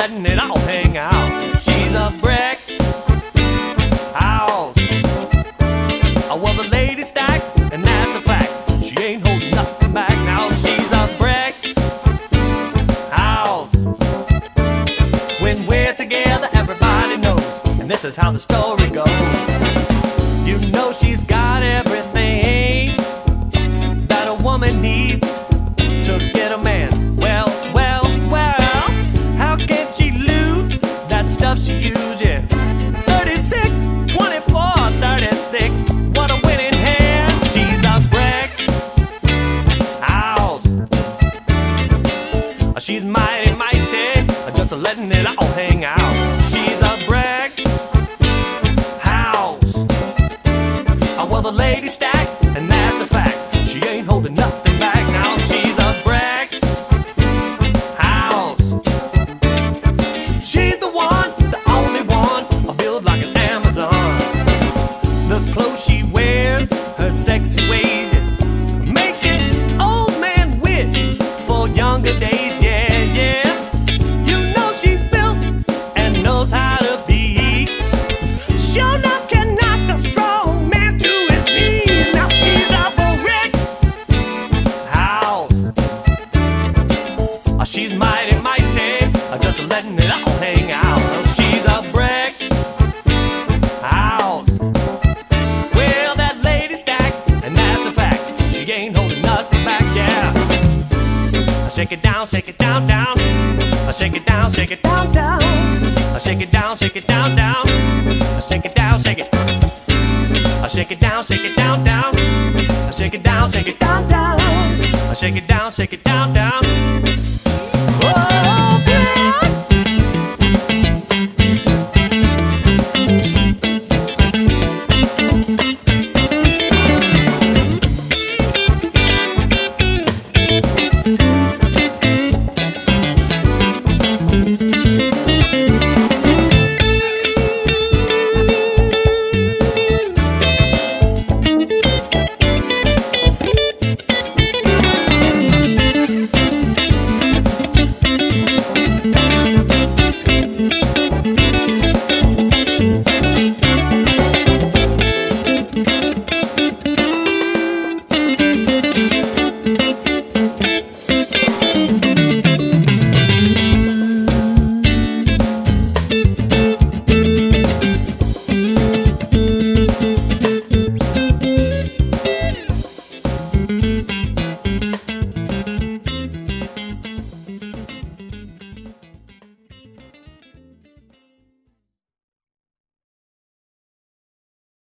letting it all hang out. She's a brick house. Well, the lady's stacked, and that's a fact. She ain't holding nothing back now. She's a brick house. When we're together, everybody knows, and this is how the story goes. You know she's got everything that a woman needs to get a man. Well, how can she lose that stuff she uses? Yeah. 36, 24, 36. What a winning hand. She's a brick house. She's mighty, just letting it all hang out. She's a brick house. Well, the lady's stacked, and that's a fact. She ain't holding nothing back now. She's a brick house. She's the one, the only one, built like an Amazon. The clothes she wears, her sexy ways, making old man wish for younger days. Yeah. You know she's built and knows how to be. Sure enough can knock a strong man to his knees. Now she's a brick house. She's mighty, just letting it all hang out. She's a brick house. Well, that lady's stacked, and that's a fact. She ain't holding nothing back, yeah. Shake it down, down. Shake it down, down. Shake it down, down. Shake it down. Shake it down, down. Shake it down, down. Shake it down, down. Shake it down, down.